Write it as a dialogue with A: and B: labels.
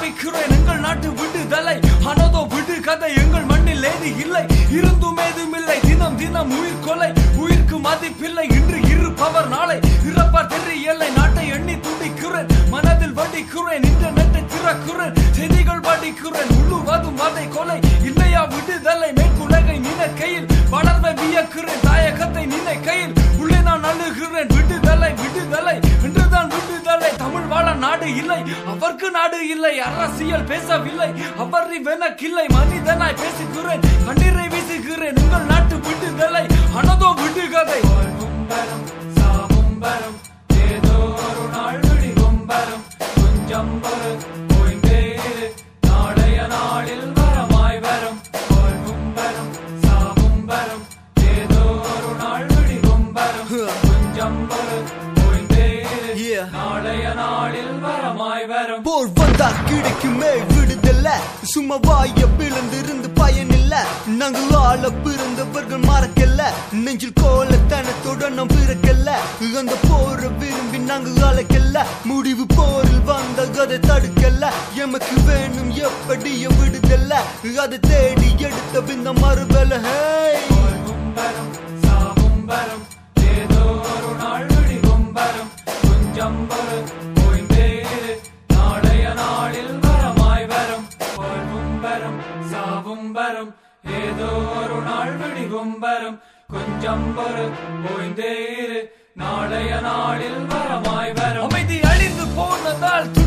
A: ஆரம்பிக்கிறேன் எங்கள் நாட்டு விடுதலை. ஆனதோ விடு கதை எங்கள் மண்ணில் ஏது இல்லை, இருந்தும் ஏதும் இல்லை. தினம் தினம் உயிர் கொலை, உயிருக்கு மதிப்பில்லை. இன்று இருப்பவர் நாளை இறப்பார் தெரியலை. நாட்டை எண்ணி துடிக்கிறேன், மனதில் வடிக்கிறேன், இன்டர்நெட்டை திறக்கிறேன், செய்திகள் படிக்கிறேன். முழுவதும் அதை கொலை இல்லையா விடுதலை. மேற்குலகை நினைக்கையில் வளர்வை வியக்கிறேன், தாயகத்தை நினைக்கையில் உள்ளே நான் அழுகிறேன். விடுதலை விடுதலை என்றுதான் விடுதலை. தமிழ் வாழ நாடு இல்லை, அவருக்கு நாடு இல்லை. அரசியல் பேசவில்லை, அவர் வெனக்கில்லை. மனிதனாய் பேசுகிறேன், கண்ணீரை வீசுகிறேன். உங்கள் நாட்டு விடுதலை ஆனதோ விடுகதை. சாவும் வரும், ஏதோ ஒரு நாள் விடிவும் வரும். கொஞ்சம் ஒரு ஓய்ந்தே இரு, நாளைய நாளில் வரமாய் வரும். வரும், சாவும் வரும், ஏதோ ஒரு நாள் விடிவும் வரும். கொஞ்சம் ஒரு ஓய்ந்தே இரு, நாளைய நாளில் வரமாய் வரும்.
B: போர் வந்தா கிடைக்குமே விடுதலை, சும்மா வாய பிளந்திருந்து பயனில்ல. நாங்கள் ஆள பிறந்தவர்கள் மறக்கல, நெஞ்சில் கோலத்தனத்தோட நாம் பிறக்கல. அந்த போர விரும்பி நாங்கள் அழைக்கல, முடிவு போரில் வந்த அதை தடுக்கல. எமக்கு வேணும் எப்படிய விடுதலை, அதை தேடி எடுத்த இந்த மறுபல.
A: சாவும் வரும், ஏதோ ஒரு நாள் விடிவும் வரும். கொஞ்சம் ஒரு ஓய்ந்தே இரு, நாளைய நாளில் வரமாய் வரும். வரும், சாவும் வரும், ஏதோ ஒரு நாள் விடிவும் வரும். கொஞ்சம் ஒரு ஓய்ந்தே இரு, நாளைய நாளில் வரமாய் வரும். அமைதி அழிந்து போனதால்